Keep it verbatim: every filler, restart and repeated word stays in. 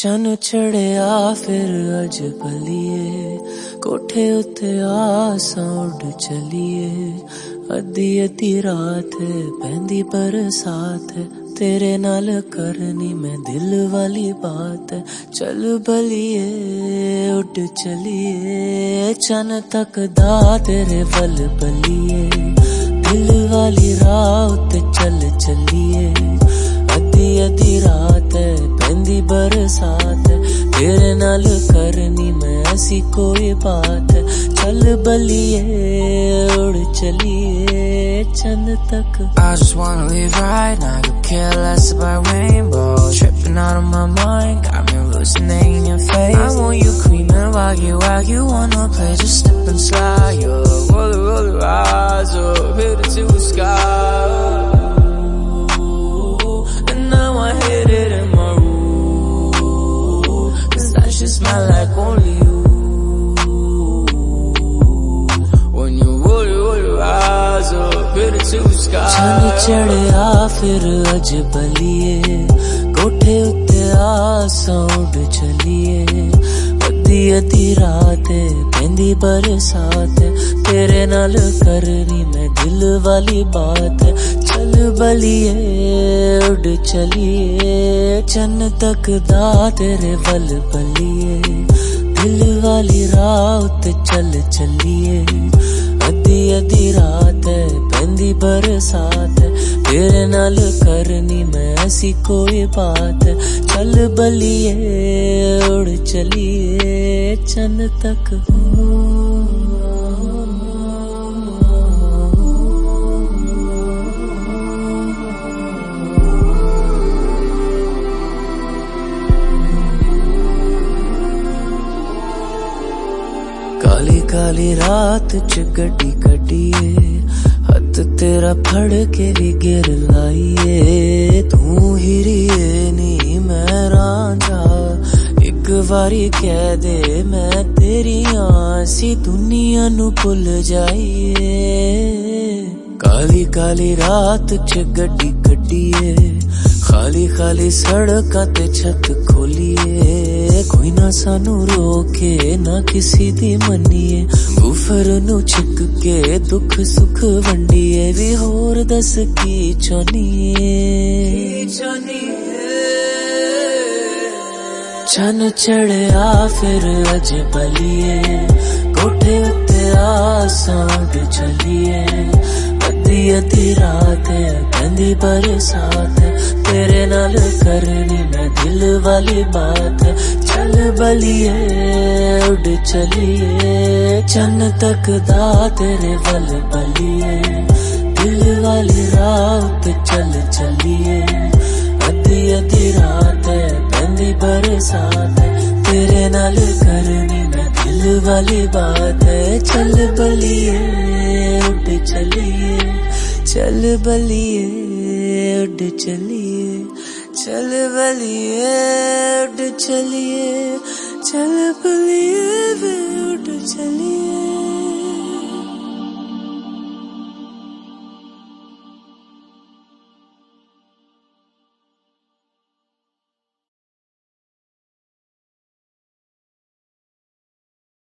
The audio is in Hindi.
चन चढ़िया फिर अज भलीए, कोठे उत्ते आसां उड़ चलीए। अद्धी अद्धी रात पैंदी बरसात, तेरे नाल करनी मैं दिल वाली बात। चल बलिए उड़ चलिए, चन तकदा तेरे वल बलिए। दिल वाली राह उत्ते चल चलिए। अद्धी अद्धी रात पैंदी बरसात, तेरे नाल करनी मैं ऐसी कोई बात। चल बलिए उड़ चलिए चंद तक। I just wanna live right now, could care less about rainbows. Tripping out of my mind, got me hallucinating in your face. I want you creaming, wagyu wagyu, wanna play, just slip and slide. Yo, roll it, roll it, rise up, hit it to the sky. And now I hit it in my room, cause that shit smell like only you. When you roll it, roll it, rise up, hit it to the sky. चन चढ़िया फिर अज बलिए, कोठे उत्ते आसां उड़ चलिए। अद्धी अद्धी रात पैंदी बरसात, तेरे नाल करनी मैं दिल वाली बात। चल बलिए उड़ चलिए, चन तकदा तेरे वल बलिए। दिल वाली राह उत्ते चल चलिए। अद्धी अद्धी रात पैंदी बरसात, तेरे नाल करनी मैं ऐसी कोई बात। चल बलिए उड़ चलिए चंद तक। काली काली रात च गड्डी कड्डिए, हथ तेरा फड़ के भी गिर लाइए। तू हिरिए नी मैं रांझा, एक बारी कह दे मैं तेरी आसी दुनिया नू भुल जाइए। काली काली रात च गड्डी कड्डिए, खाली खाली सड़कां ते छत खोलिए। कोई ना सानू रोके ना किसी दी मनिए, गुफर नू छिक के दुख सुख वंडिए। भी होर दस की चाहनिए। चन चढ़िया फिर अज बलिए, कोठे उत्ते आसां उड़ चलिए। अद्धी अद्धी रात पैंदी बरसात, तेरे नाल करनी मैं दिल वाली बात। चल बलिए उड़ चलिए, चन तकदा तेरे वल बलिए। दिल वाली राह उत्ते चल चलिए। अद्धी अद्धी रात पैंदी बरसात, तेरे नाल करनी मैं दिल वाली बात। चल बलिए उड़ चलिए, चल बलिए उड़ चलिए, चल बलिए उड़ चलिए, चल बलिए उड़ चलिए।